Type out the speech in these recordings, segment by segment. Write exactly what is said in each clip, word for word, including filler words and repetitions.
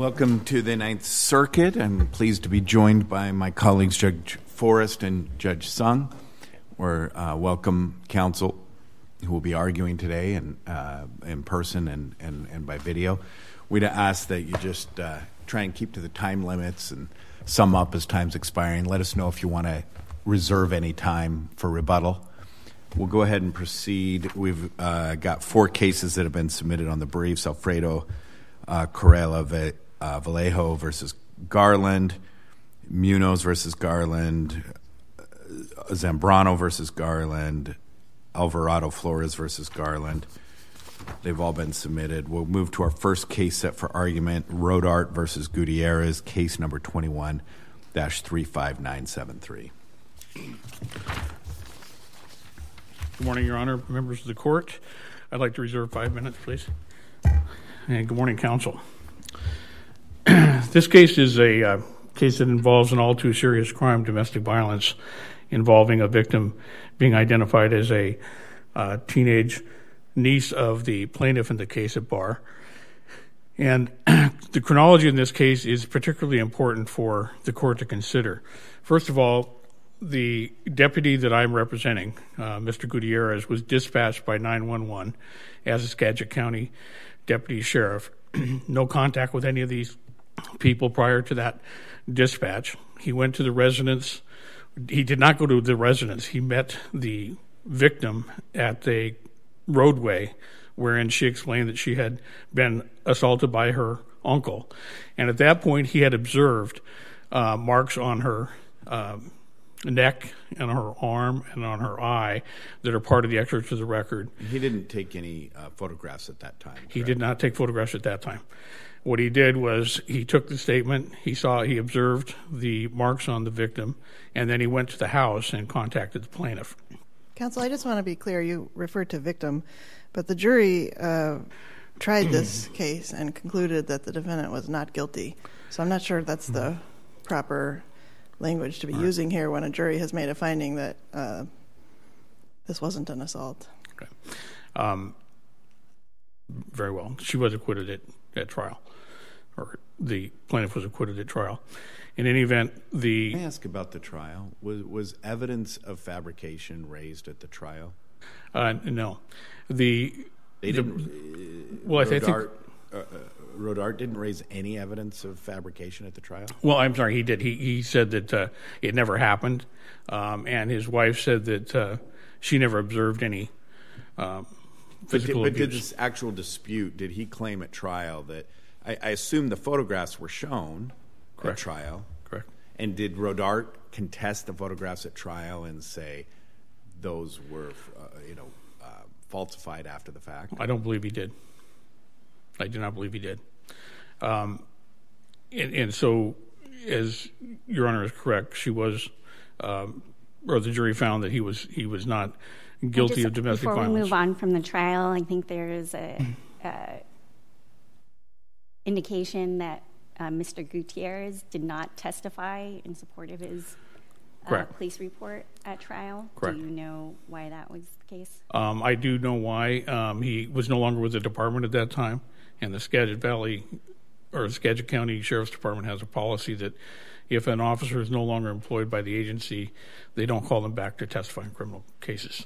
Welcome to the Ninth Circuit. I'm pleased to be joined by my colleagues Judge Forrest and Judge Sung. We're uh, welcome counsel who will be arguing today and uh, in person and, and, and by video. We'd ask that you just uh, try and keep to the time limits and sum up as time's expiring. Let us know if you want to reserve any time for rebuttal. We'll go ahead and proceed. We've uh, got four cases that have been submitted on the briefs. Alfredo uh, Corella uh, Vallejo versus Garland, Munoz versus Garland, uh, Zambrano versus Garland, Alvarado Flores versus Garland. They've all been submitted. We'll move to our first case set for argument, Rodart versus Gutierrez, case number twenty-one dash three five nine seven three. Good morning, Your Honor, members of the court. I'd like to reserve five minutes, please. And good morning, counsel. This case is a uh, case that involves an all too serious crime, domestic violence, involving a victim being identified as a uh, teenage niece of the plaintiff in the case at bar. And the chronology in this case is particularly important for the court to consider. First of all, the deputy that I'm representing, uh, Mister Gutierrez, was dispatched by nine one one as a Skagit County deputy sheriff. No contact with any of these people prior to that dispatch. He went to the residence. He did not go to the residence. He met the victim at the roadway, wherein she explained that she had been assaulted by her uncle. And at that point, he had observed uh, marks on her uh, neck and her arm and on her eye that are part of the excerpts of the record. He didn't take any uh, photographs at that time. He correct? did not take photographs at that time. What he did was he took the statement, he saw, he observed the marks on the victim, and then he went to the house and contacted the plaintiff. Counsel, I just want to be clear. You referred to victim, but the jury uh, tried this case and concluded that the defendant was not guilty. So I'm not sure that's the proper language to be right. using here when a jury has made a finding that uh, this wasn't an assault. Okay. Um, very well. She was acquitted at, at trial, or the plaintiff was acquitted at trial. In any event, the... Can I ask about the trial? Was was evidence of fabrication raised at the trial? Uh, no. The... They the, didn't... Well, Rodart, I think... Uh, uh, Rodart didn't raise any evidence of fabrication at the trial? Well, I'm sorry, he did. He he said that uh, it never happened, um, and his wife said that uh, she never observed any um, physical but did, abuse. But did this actual dispute, did he claim at trial that... I, I assume the photographs were shown Correct. at trial. Correct. And did Rodart contest the photographs at trial and say those were, uh, you know, uh, falsified after the fact? I don't believe he did. I do not believe he did. Um, and, and so, as Your Honor is correct, she was, um, or the jury found that he was he was not guilty just, of domestic before violence. Before we move on from the trial, I think there is a, a indication that uh, Mister Gutierrez did not testify in support of his uh, police report at trial. Correct. Do you know why that was the case? Um, I do know why. Um, he was no longer with the department at that time. And the Skagit Valley, or the Skagit County Sheriff's Department has a policy that if an officer is no longer employed by the agency, they don't call them back to testify in criminal cases.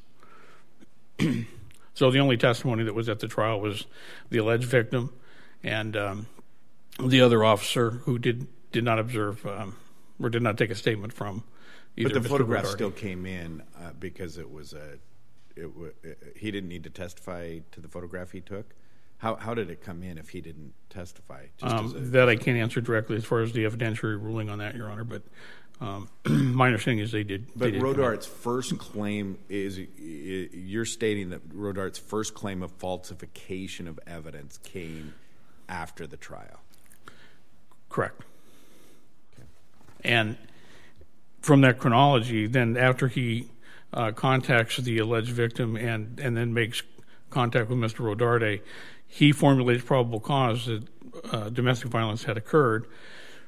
So the only testimony that was at the trial was the alleged victim and um, the other officer who did, did not observe um, or did not take a statement from either. But the Mister photograph Rodarte. still came in uh, because it was a, it w- it, he didn't need to testify to the photograph he took? How how did it come in if he didn't testify? Just Um, as a, that I can't answer directly as far as the evidentiary ruling on that, Your Honor, but um, my understanding is they did. But they did Rodart's first claim is, you're stating that Rodart's first claim of falsification of evidence came after the trial. Correct. Okay. And from that chronology, then after he uh, contacts the alleged victim and, and then makes contact with Mister Rodarte, he formulates probable cause that uh, domestic violence had occurred,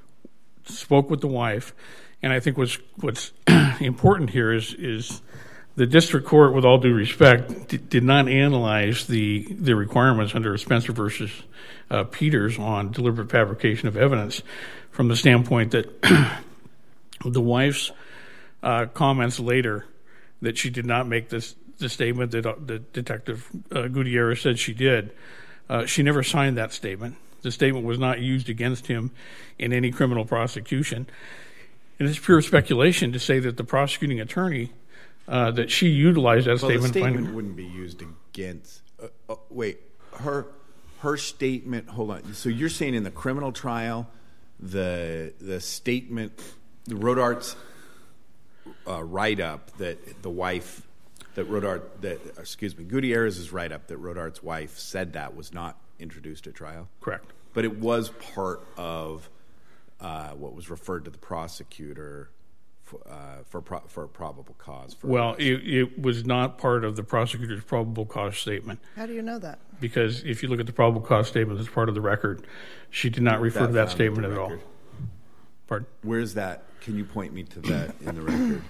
spoke with the wife, and I think what's what's important here is is The district court, with all due respect, d- did not analyze the, the requirements under Spencer versus uh, Peters on deliberate fabrication of evidence from the standpoint that the wife's uh, comments later that she did not make this the statement that uh, the Detective uh, Gutierrez said she did. Uh, she never signed that statement. The statement was not used against him in any criminal prosecution. And it's pure speculation to say that the prosecuting attorney, uh, that she utilized that well, statement. The statement finding, wouldn't be used against. Uh, uh, wait, her her statement. Hold on. So you're saying in the criminal trial, the the statement, the Rodart's uh, write up that the wife, that Rodart, that excuse me, Gutierrez's write up that Rodart's wife said that was not introduced at trial. Correct. But it was part of uh, what was referred to the prosecutor for uh, for, pro- for a probable cause. For well, it, it was not part of the prosecutor's probable cause statement. How do you know that? Because if you look at the probable cause statement as part of the record, she did not refer that to that found statement in at the all. record. Pardon? Where's that? Can you point me to that in the record?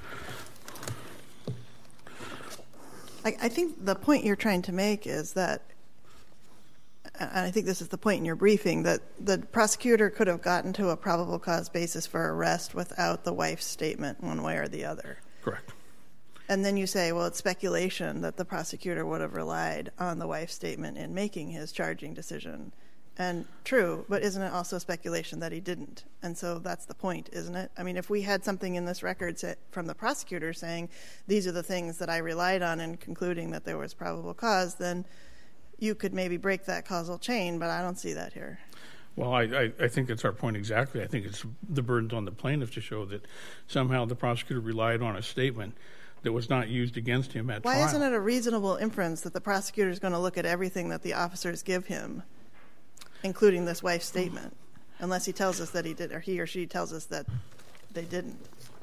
I, I think the point you're trying to make is that, and I think this is the point in your briefing, that the prosecutor could have gotten to a probable cause basis for arrest without the wife's statement one way or the other. Correct. And then you say, well, it's speculation that the prosecutor would have relied on the wife's statement in making his charging decision. And true, but isn't it also speculation that he didn't? And so that's the point, isn't it? I mean, if we had something in this record from the prosecutor saying, these are the things that I relied on in concluding that there was probable cause, then you could maybe break that causal chain, but I don't see that here. Well, I, I, I think that's our point exactly. I think it's the burden on the plaintiff to show that somehow the prosecutor relied on a statement that was not used against him at Why trial. isn't it a reasonable inference that the prosecutor is going to look at everything that the officers give him, including this wife's statement, unless he tells us that he did, or he or she tells us that they didn't?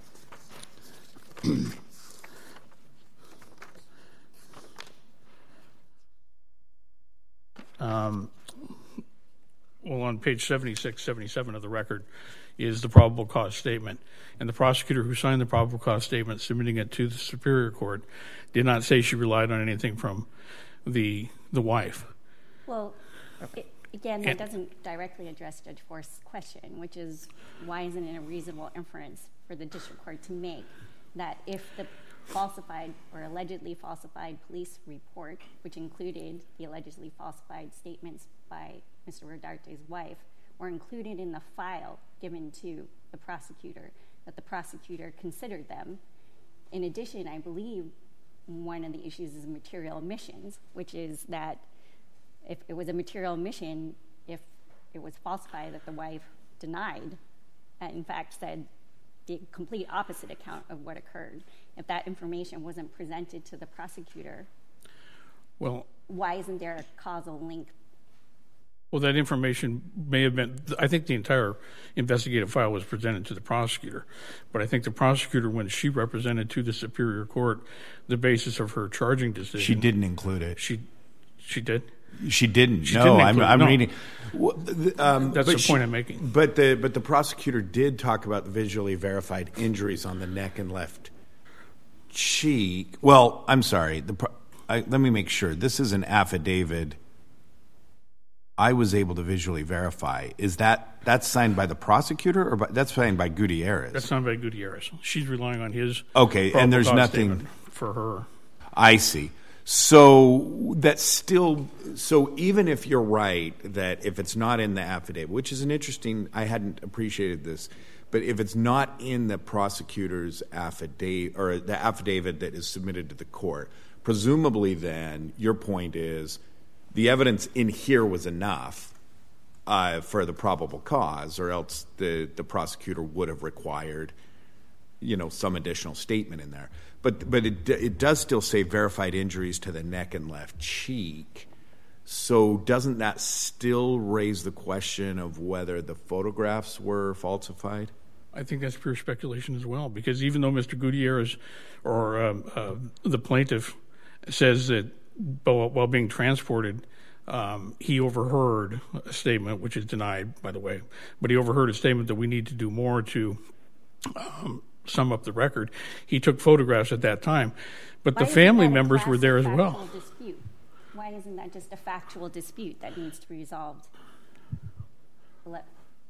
Um, well, on page seventy-six, seventy-seven of the record is the probable cause statement. And the prosecutor who signed the probable cause statement, submitting it to the Superior Court, did not say she relied on anything from the the wife. Well, it, again, that doesn't directly address Judge Forrest's question, which is why isn't it a reasonable inference for the district court to make that if the falsified or allegedly falsified police report, which included the allegedly falsified statements by Mister Rodarte's wife, were included in the file given to the prosecutor, that the prosecutor considered them. In addition, I believe one of the issues is material omissions, which is that if it was a material omission, if it was falsified that the wife denied, and in fact said the complete opposite account of what occurred, if that information wasn't presented to the prosecutor, well, why isn't there a causal link? Well, that information may have been, I think the entire investigative file was presented to the prosecutor, but I think the prosecutor, when she represented to the Superior Court the basis of her charging decision. She didn't include it. She she did? She didn't. She no, didn't I'm, I'm no. reading. Well, the, um, That's the she, point I'm making. But the but the prosecutor did talk about the visually verified injuries on the neck and left cheek. Well, I'm sorry. The I, let me make sure. This is an affidavit I was able to visually verify. Is that that's signed by the prosecutor or by, that's signed by Gutierrez? That's signed by Gutierrez. She's relying on his. Okay, and there's nothing for her. I see. So that's still so even if you're right that if it's not in the affidavit, which is an interesting, I hadn't appreciated this, but if it's not in the prosecutor's affidavit or the affidavit that is submitted to the court, presumably then your point is the evidence in here was enough uh, for the probable cause, or else the, the prosecutor would have required, you know, some additional statement in there. But but it it does still say verified injuries to the neck and left cheek. So doesn't that still raise the question of whether the photographs were falsified? I think that's pure speculation as well, because even though Mister Gutierrez or um, uh, the plaintiff says that while being transported, um, he overheard a statement, which is denied, by the way, but he overheard a statement that we need to do more to um, sum up the record. He took photographs at that time, but Why the family isn't that a members were there as classic well. factual dispute? Why isn't that just a factual dispute that needs to be resolved? Let-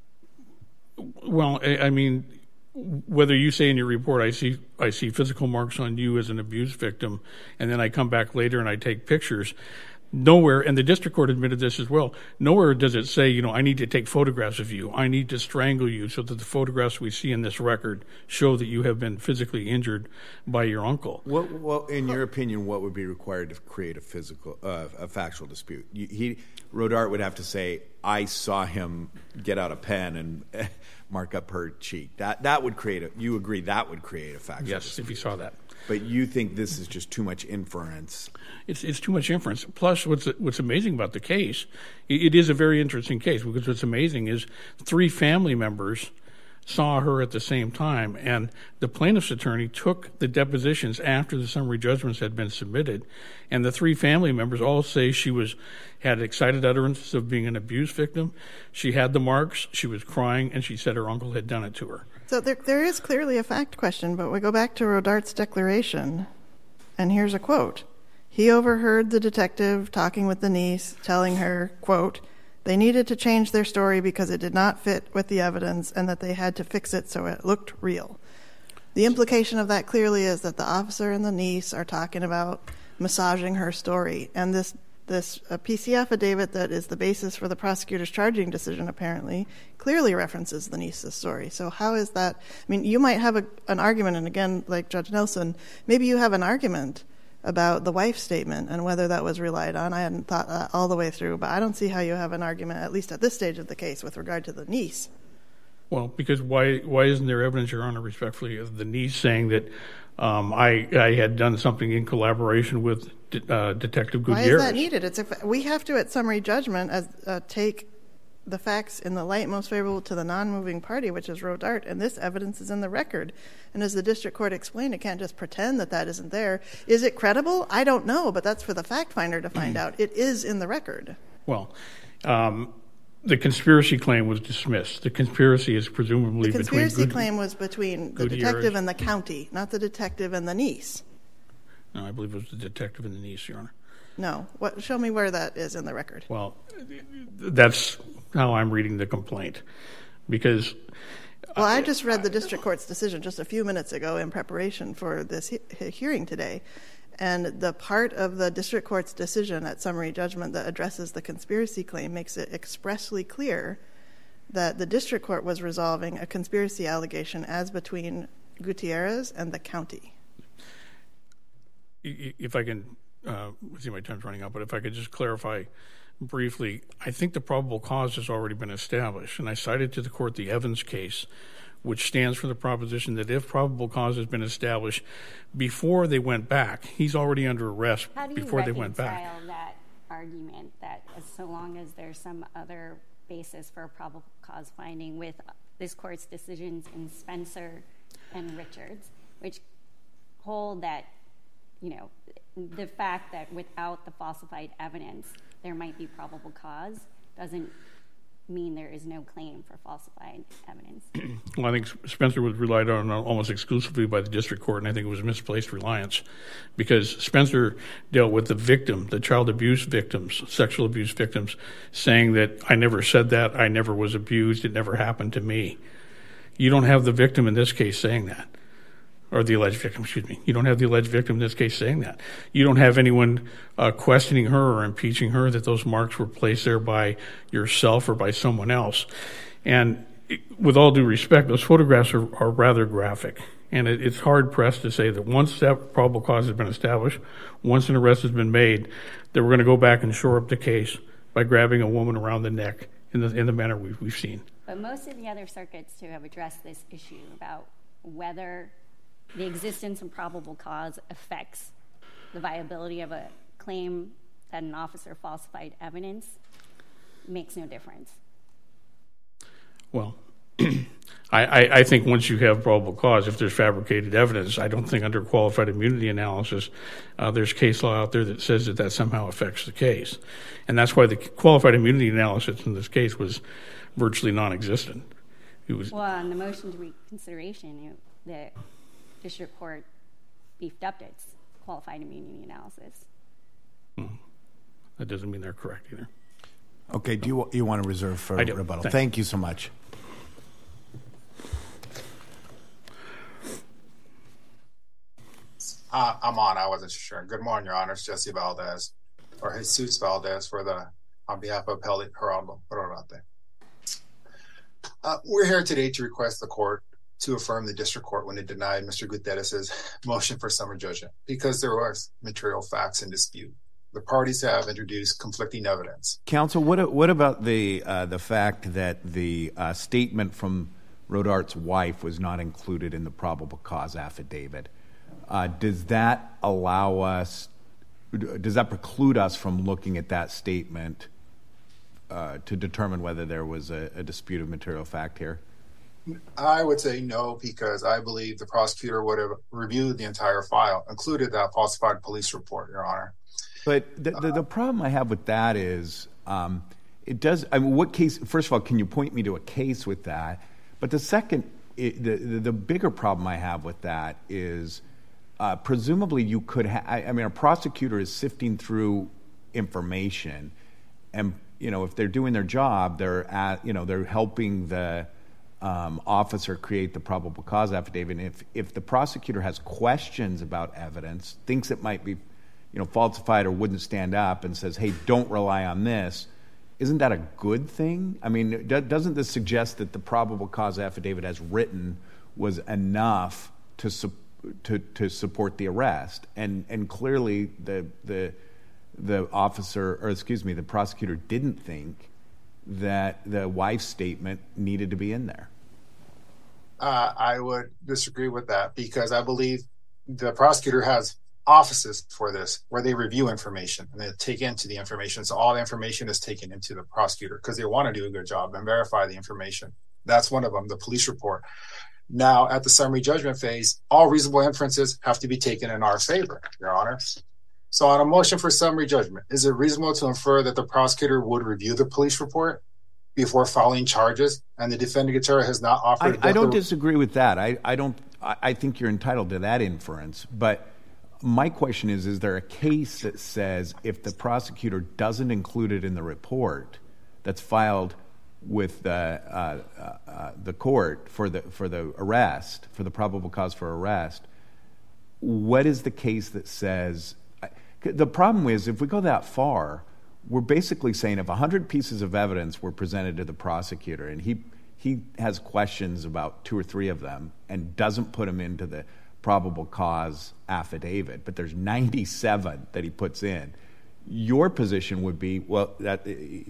Well, I, I mean, whether you say in your report, I see I see physical marks on you as an abuse victim, and then I come back later and I take pictures. Nowhere, and the district court admitted this as well, nowhere does it say, you know, I need to take photographs of you. I need to strangle you so that the photographs we see in this record show that you have been physically injured by your uncle. What, what, in your opinion, what would be required to create a physical, uh, a factual dispute? You, he, Rodarte would have to say, I saw him get out a pen and mark up her cheek. That that would create a, you agree that would create a factual Yes, dispute. if you saw that. But you think this is just too much inference. It's it's too much inference. Plus, what's what's amazing about the case, it, it is a very interesting case, because what's amazing is three family members saw her at the same time, and the plaintiff's attorney took the depositions after the summary judgments had been submitted, and the three family members all say she was had excited utterances of being an abuse victim. She had the marks, she was crying, and she said her uncle had done it to her. So there, there is clearly a fact question, but we go back to Rodarte's declaration, and here's a quote. He overheard the detective talking with the niece, telling her, quote, they needed to change their story because it did not fit with the evidence and that they had to fix it so it looked real. The implication of that clearly is that the officer and the niece are talking about massaging her story, and this This uh, P C affidavit that is the basis for the prosecutor's charging decision apparently clearly references the niece's story. So how is that? I mean, you might have a, an argument, and again, like Judge Nelson, maybe you have an argument about the wife's statement and whether that was relied on. I hadn't thought that all the way through, but I don't see how you have an argument, at least at this stage of the case, with regard to the niece. Well, because why why isn't there evidence, Your Honor, respectfully, of the niece saying that um, I I had done something in collaboration with uh, Detective Gutierrez? Why is that needed? It's a, we have to, at summary judgment, as uh, take the facts in the light most favorable to the non-moving party, which is Rodarte, and this evidence is in the record. And as the district court explained, it can't just pretend that that isn't there. Is it credible? I don't know, but that's for the fact finder to find out. It is in the record. Well, um, the conspiracy claim was dismissed. The conspiracy is presumably The between conspiracy Gut- claim was between the Gutierrez. detective and the county, not the detective and the niece. No, I believe it was the detective and the niece, Your Honor. No. What? Show me where that is in the record. Well, that's how I'm reading the complaint, because Well, I just read the district court's decision just a few minutes ago in preparation for this he- hearing today. And the part of the district court's decision at summary judgment that addresses the conspiracy claim makes it expressly clear that the district court was resolving a conspiracy allegation as between Gutierrez and the county. if I can, uh, see my time's running out, but if I could just clarify briefly, I think the probable cause has already been established, and I cited to the court the Evans case, which stands for the proposition that if probable cause has been established before they went back, he's already under arrest How do you before they went back. reconcile that argument that as so long as there's some other basis for a probable cause finding with this court's decisions in Spencer and Richards, which hold that, you know, the fact that without the falsified evidence there might be probable cause doesn't mean there is no claim for falsified evidence? Well, I think Spencer was relied on almost exclusively by the district court, and I think it was misplaced reliance, because Spencer dealt with the victim, the child abuse victims, sexual abuse victims, saying that I never said that, I never was abused, it never happened to me. You don't have the victim in this case saying that. Or the alleged victim, excuse me. You don't have the alleged victim in this case saying that. You don't have anyone uh, questioning her or impeaching her that those marks were placed there by yourself or by someone else. And it, with all due respect, those photographs are, are rather graphic. And it, it's hard-pressed to say that once that probable cause has been established, once an arrest has been made, that we're going to go back and shore up the case by grabbing a woman around the neck in the, in the manner we've, we've seen. But most of the other circuits who have addressed this issue about whether the existence of probable cause affects the viability of a claim that an officer falsified evidence makes no difference. Well, I, I, I think once you have probable cause, if there's fabricated evidence, I don't think under qualified immunity analysis uh, there's case law out there that says that that somehow affects the case. And that's why the qualified immunity analysis in this case was virtually non-existent. It was well, on the motion to reconsideration, you the district court beefed up its qualified immunity analysis. Hmm. That doesn't mean they're correct either. Okay, do you you want to reserve for I do. rebuttal? Thanks. Thank you so much. Uh, I'm on. I wasn't sure. Good morning, Your Honors. Jesse Valdez, or Jesus Valdez, for the on behalf of Peli Geraldo Rodarte. Uh, we're here today to request the court to affirm the district court when it denied Mister Gutierrez's motion for summary judgment because there was material facts in dispute. The parties have introduced conflicting evidence. Counsel, what what about the uh, the fact that the uh, statement from Rodarte's wife was not included in the probable cause affidavit? Uh, does that allow us? Does that preclude us from looking at that statement uh, to determine whether there was a, a dispute of material fact here? I would say no, because I believe the prosecutor would have reviewed the entire file, included that falsified police report, Your Honor. But the, the, the problem I have with that is um, it does. I mean, what case? First of all, can you point me to a case with that? But the second, it, the, the the bigger problem I have with that is uh, presumably you could. Ha- I, I mean, a prosecutor is sifting through information, and you know if they're doing their job, they're at you know they're helping the um, officer create the probable cause affidavit. And if if the prosecutor has questions about evidence, thinks it might be you know, falsified or wouldn't stand up and says, hey, don't rely on this, isn't that a good thing? I mean, doesn't this suggest that the probable cause affidavit as written was enough to su- to, to support the arrest? And and clearly the the the officer, or excuse me, the prosecutor didn't think that the wife's statement needed to be in there. Uh, I would disagree with that because I believe the prosecutor has offices for this where they review information and they take into the information. So all the information is taken into the prosecutor because they want to do a good job and verify the information. That's one of them, the police report. Now, at the summary judgment phase, all reasonable inferences have to be taken in our favor, Your Honor. So on a motion for summary judgment, is it reasonable to infer that the prosecutor would review the police report before filing charges and the defendant attorney has not offered? I, I don't disagree with that. I, I don't. I, I think you're entitled to that inference, but my question is, is there a case that says if the prosecutor doesn't include it in the report that's filed with the, uh, uh, uh, the court for the for the arrest, for the probable cause for arrest, what is the case that says... The problem is, if we go that far, we're basically saying if one hundred pieces of evidence were presented to the prosecutor and he he has questions about two or three of them and doesn't put them into the probable cause affidavit, but there's ninety-seven that he puts in, your position would be, well, that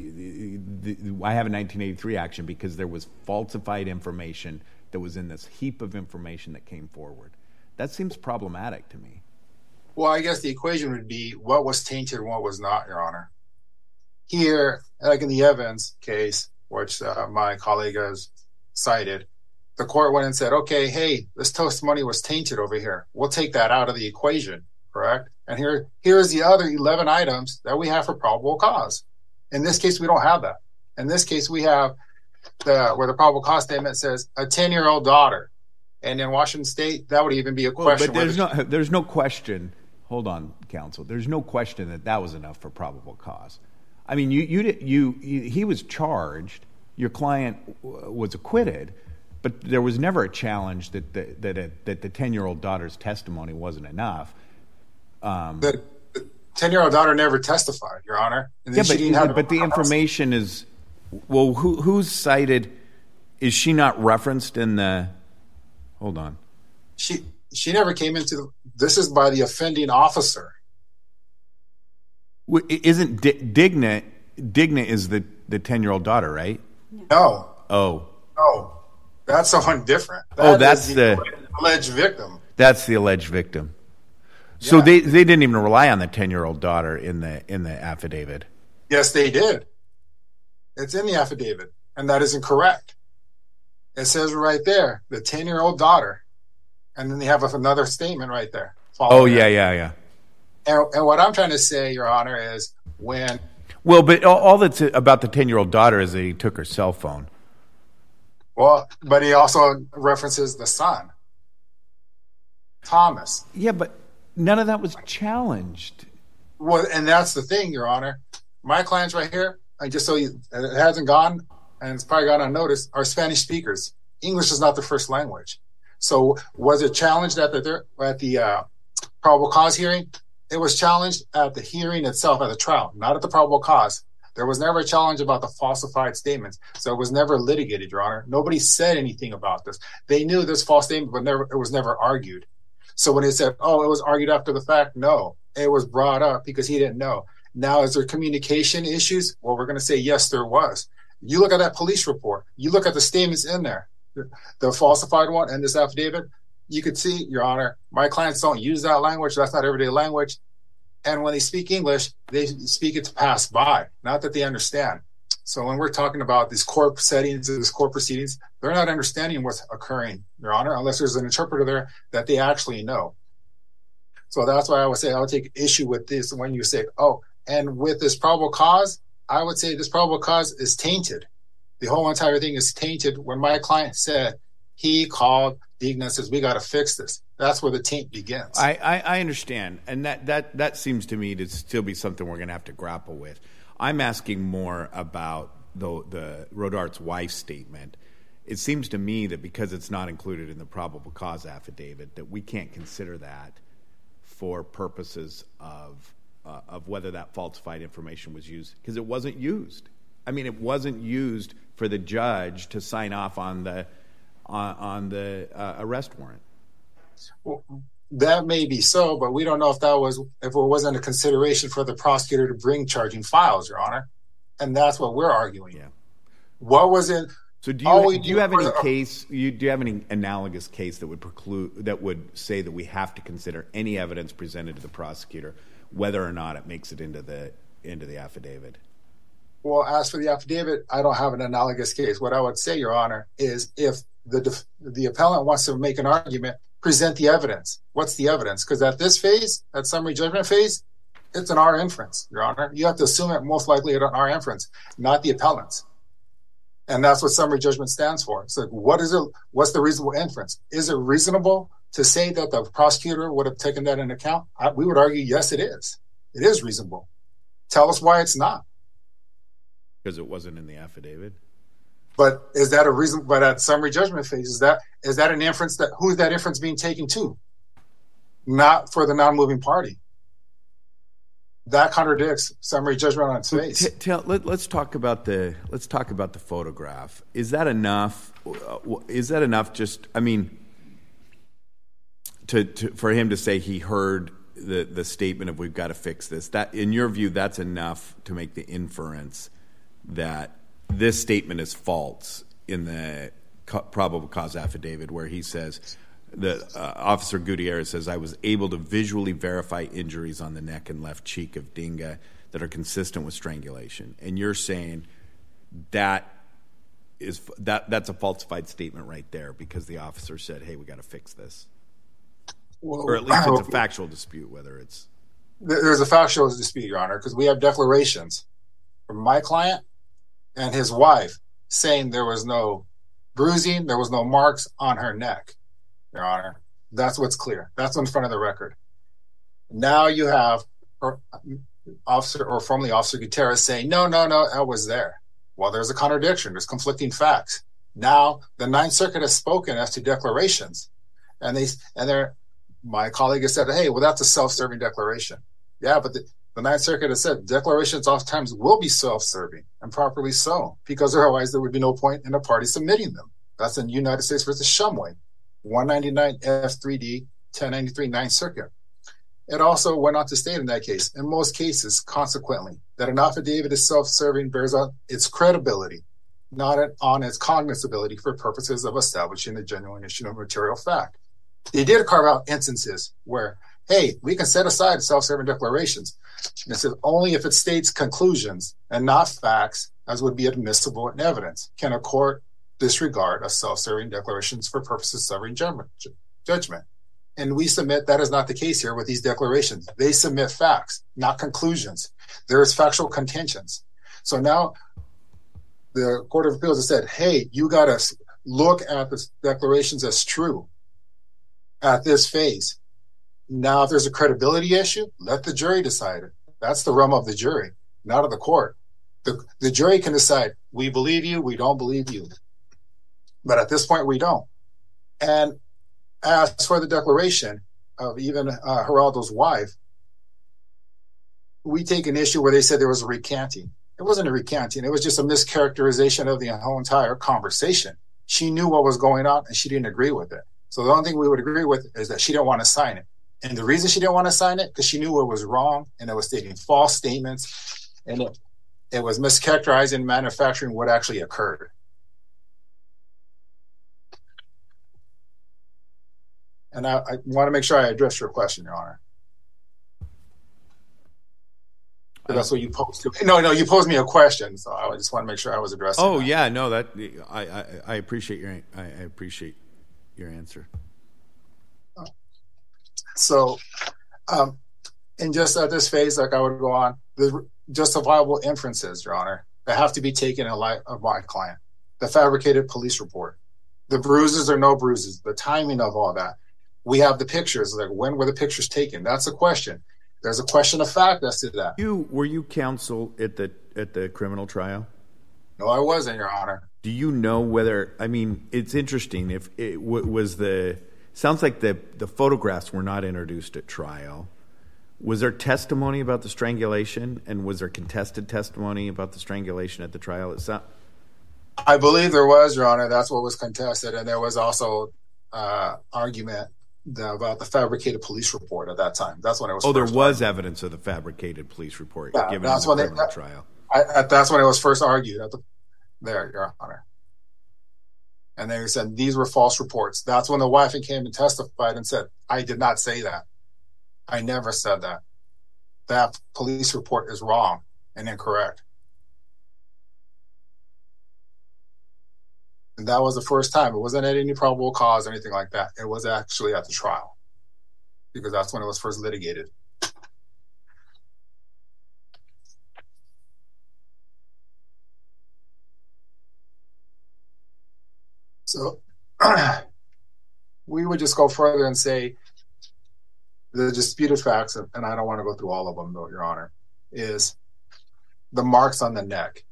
I have a nineteen eighty-three action because there was falsified information that was in this heap of information that came forward. That seems problematic to me. Well, I guess the equation would be what was tainted and what was not, Your Honor. Here, like in the Evans case, which uh, my colleague has cited, the court went and said, okay, hey, this testimony was tainted over here. We'll take that out of the equation, correct? And here, here's the other eleven items that we have for probable cause. In this case, we don't have that. In this case, we have the where the probable cause statement says a ten-year-old daughter. And in Washington State, that would even be a question. Well, but there's no, there's no question. Hold on, counsel. There's no question that that was enough for probable cause. I mean, you, you, you, you he was charged. Your client was acquitted. But there was never a challenge that the, that a, that the ten-year-old daughter's testimony wasn't enough. Um, the ten-year-old daughter never testified, Your Honor. And yeah, but, have but the information is, well, who, who's cited? Is she not referenced in the? Hold on. She she never came into the. This is by the offending officer. Isn't Digna? Digna is the the ten-year-old daughter, right? No. Oh. No. That's someone different. That oh, that's the, the alleged victim. That's the alleged victim. So yeah. they, they didn't even rely on the ten-year-old daughter in the in the affidavit. Yes, they did. It's in the affidavit, and that isn't correct. It says right there, the ten-year-old daughter, and then they have another statement right there. Oh, yeah, that. yeah, yeah. And, and what I'm trying to say, Your Honor, is when... Well, but all, all that's about the ten-year-old daughter is that he took her cell phone. Well, but he also references the son. Thomas. Yeah, but none of that was challenged. Well, and that's the thing, Your Honor. My clients right here, I just so you, it hasn't gone, and it's probably gone unnoticed, are Spanish speakers. English is not their first language. So was it challenged at the at the uh, probable cause hearing? It was challenged at the hearing itself, at the trial, not at the probable cause. There was never a challenge about the falsified statements. So it was never litigated, Your Honor. Nobody said anything about this. They knew this false statement, but never it was never argued. So when they said, oh, it was argued after the fact, no, it was brought up because he didn't know. Now, is there communication issues? Well, we're going to say, yes, there was. You look at that police report. You look at the statements in there, the falsified one and this affidavit. You could see, Your Honor, my clients don't use that language. That's not everyday language. And when they speak English, they speak it to pass by, not that they understand. So when we're talking about these court settings, these court proceedings, they're not understanding what's occurring, Your Honor, unless there's an interpreter there that they actually know. So that's why I would say I would take issue with this when you say, oh, and with this probable cause, I would say this probable cause is tainted. The whole entire thing is tainted when my client said he called Digna and says, we got to fix this. That's where the taint begins. I, I, I understand. And that, that, that seems to me to still be something we're going to have to grapple with. I'm asking more about the, the Rodart's wife's statement. It seems to me that because it's not included in the probable cause affidavit, that we can't consider that for purposes of uh, of whether that falsified information was used, because it wasn't used. I mean, it wasn't used for the judge to sign off on the on, on the uh, arrest warrant. Well, that may be so, but we don't know if that was if it wasn't a consideration for the prosecutor to bring charging files, Your Honor, and that's what we're arguing. Yeah. What was it? So do you do you have any case? You, do you have any analogous case that would preclude that would say that we have to consider any evidence presented to the prosecutor, whether or not it makes it into the into the affidavit? Well, as for the affidavit, I don't have an analogous case. What I would say, Your Honor, is if the the appellant wants to make an argument, present the evidence. What's the evidence? Because at this phase, at summary judgment phase, it's an R inference, Your Honor. You have to assume it most likely an R inference, not the appellant's. And that's what summary judgment stands for. So what is it? What's the reasonable inference? Is it reasonable to say that the prosecutor would have taken that into account? I, we would argue, yes, it is. It is reasonable. Tell us why it's not. Because it wasn't in the affidavit. But is that a reason? But at summary judgment phase, is that is that an inference that who is that inference being taken to? Not for the non-moving party. That contradicts summary judgment on its face. T- tell, let, let's talk about the let's talk about the photograph. Is that enough? Is that enough? Just I mean, to, to for him to say he heard the the statement of we've got to fix this. That in your view, that's enough to make the inference that this statement is false in the co- probable cause affidavit, where he says. The uh, Officer Gutierrez says, I was able to visually verify injuries on the neck and left cheek of Dinga that are consistent with strangulation. And you're saying that is that that's a falsified statement right there because the officer said, hey, we got to fix this. Well, or at least it's a factual dispute, whether it's... There's a factual dispute, Your Honor, because we have declarations from my client and his wife saying there was no bruising, there was no marks on her neck. Your Honor, that's what's clear. That's in front of the record. Now you have or, officer or formerly Officer Gutierrez saying, no, no, no, I was there. Well, there's a contradiction. There's conflicting facts. Now the Ninth Circuit has spoken as to declarations, and they and they're my colleague has said, hey, well, that's a self-serving declaration. Yeah, but the, the Ninth Circuit has said declarations oftentimes will be self-serving, and properly so, because otherwise there would be no point in a party submitting them. That's in United States versus Shumway. one ninety-nine F three D ten ninety-three Ninth Circuit. It also went on to state in that case, in most cases, consequently, that an affidavit is self-serving bears on its credibility, not on its cognizability for purposes of establishing the genuine issue of material fact. They did carve out instances where, hey, we can set aside self-serving declarations. And it says only if it states conclusions and not facts as would be admissible in evidence can a court disregard of self-serving declarations for purposes of summary judgment. And we submit that is not the case here with these declarations. They submit facts, not conclusions. There is factual contentions. So now the Court of Appeals has said, hey, you got to look at the declarations as true. at this phase. Now, if there's a credibility issue, let the jury decide it. That's the realm of the jury, not of the court. The, the jury can decide, we believe you, we don't believe you. But at this point, we don't. And as for the declaration of even uh, Geraldo's wife, we take an issue where they said there was a recanting. It wasn't a recanting. It was just a mischaracterization of the whole entire conversation. She knew what was going on, and she didn't agree with it. So the only thing we would agree with is that she didn't want to sign it. And the reason she didn't want to sign it, because she knew it was wrong, and it was stating false statements, and it, it was mischaracterizing and manufacturing what actually occurred. And I, I want to make sure I address your question, Your Honor. That's what you posed to me. No, no, you posed me a question, so I just want to make sure I was addressing. Oh that. yeah, no, that I, I, I appreciate your I, I appreciate your answer. So, um, and just at this phase, like I would go on, the justifiable inferences, Your Honor, that have to be taken in light of my client. The fabricated police report, the bruises or no bruises, the timing of all that. We have the pictures. Like, when were the pictures taken? That's a question. There's a question of fact as to that. You were you counsel at the at the criminal trial? No, I wasn't, Your Honor. Do you know whether? I mean, it's interesting. If it w- was the sounds like the the photographs were not introduced at trial. Was there testimony about the strangulation, and was there contested testimony about the strangulation at the trial itself? I believe there was, Your Honor. That's what was contested, and there was also uh, argument The, about the fabricated police report at that time. That's when it was. Oh, there first was argued. evidence of the fabricated police report Yeah, given that's in the when they, criminal that, trial. I, I, that's when it was first argued at the there, Your Honor. And they said these were false reports. That's when the wife came and testified and said, "I did not say that. I never said that. That police report is wrong and incorrect." And that was the first time. It wasn't at any probable cause or anything like that. It was actually at the trial, because that's when it was first litigated. So we would just go further and say the disputed facts, and I don't want to go through all of them, though, Your Honor, is the marks on the neck.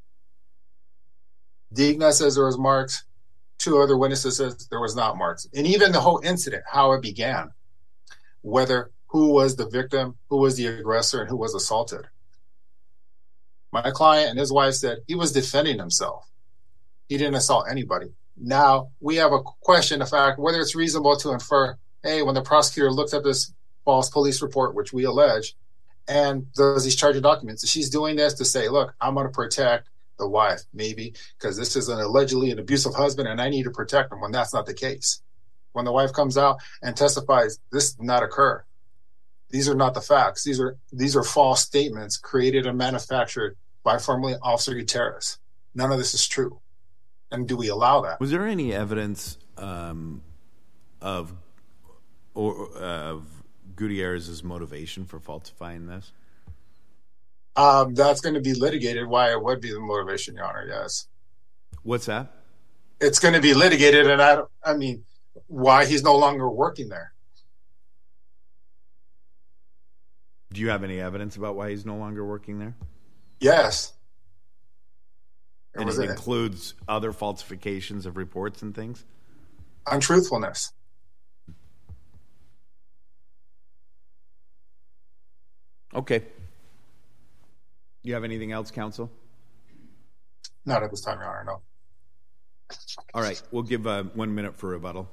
Digna says there was marks. Two other witnesses says there was not marks. And even the whole incident, how it began, whether who was the victim, who was the aggressor, and who was assaulted. My client and his wife said he was defending himself. He didn't assault anybody. Now we have a question of fact whether it's reasonable to infer, hey, when the prosecutor looks at this false police report, which we allege, and does these charging documents, she's doing this to say, look, I'm going to protect the wife, maybe, because this is an allegedly an abusive husband and I need to protect him, when that's not the case. When the wife comes out and testifies, this did not occur. These are not the facts. These are these are false statements created and manufactured by formerly Officer Gutierrez. None of this is true. And do we allow that? Was there any evidence um, of or of Gutierrez's motivation for falsifying this? Um, that's going to be litigated. Why it would be the motivation, Your Honor. Yes. What's that? It's going to be litigated, and I, I mean, why he's no longer working there. Do you have any evidence about why he's no longer working there? Yes. And it includes other falsifications of reports and things? Untruthfulness. Okay. You have anything else, counsel? Not at this time, Your Honor, no. All right. We'll give uh, one minute for rebuttal.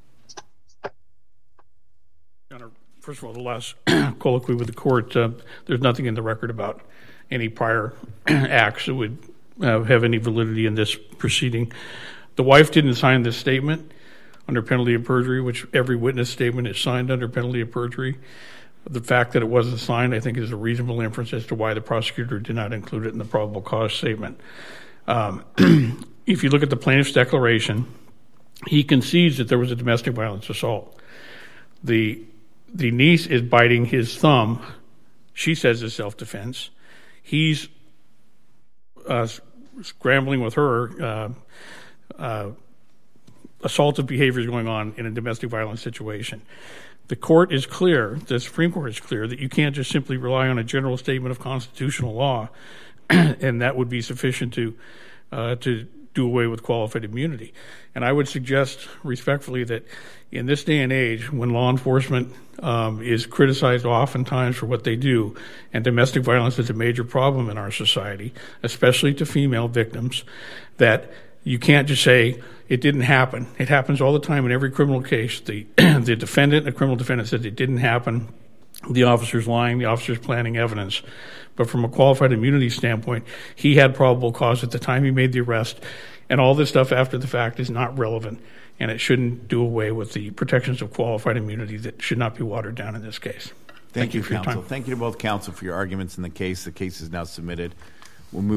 Your Honor, first of all, the last colloquy with the court, uh, there's nothing in the record about any prior acts that would uh, have any validity in this proceeding. The wife didn't sign this statement under penalty of perjury, which every witness statement is signed under penalty of perjury. The fact that it wasn't signed, I think, is a reasonable inference as to why the prosecutor did not include it in the probable cause statement. Um, if you look at the plaintiff's declaration, he concedes that there was a domestic violence assault. The the niece is biting his thumb. She says it's self-defense. He's uh, scrambling with her, uh, uh, assaultive behavior is going on in a domestic violence situation. The court is clear, the Supreme Court is clear, that you can't just simply rely on a general statement of constitutional law and that would be sufficient to uh, to do away with qualified immunity. And I would suggest respectfully that in this day and age, when law enforcement um, is criticized oftentimes for what they do, and domestic violence is a major problem in our society, especially to female victims, that you can't just say it didn't happen. It happens all the time in every criminal case. The the defendant, the criminal defendant, says it didn't happen. The officer's lying. The officer's planting evidence. But from a qualified immunity standpoint, he had probable cause at the time he made the arrest, and all this stuff after the fact is not relevant, and it shouldn't do away with the protections of qualified immunity that should not be watered down in this case. Thank, Thank you, you for your counsel. time. Thank you to both counsel for your arguments in the case. The case is now submitted.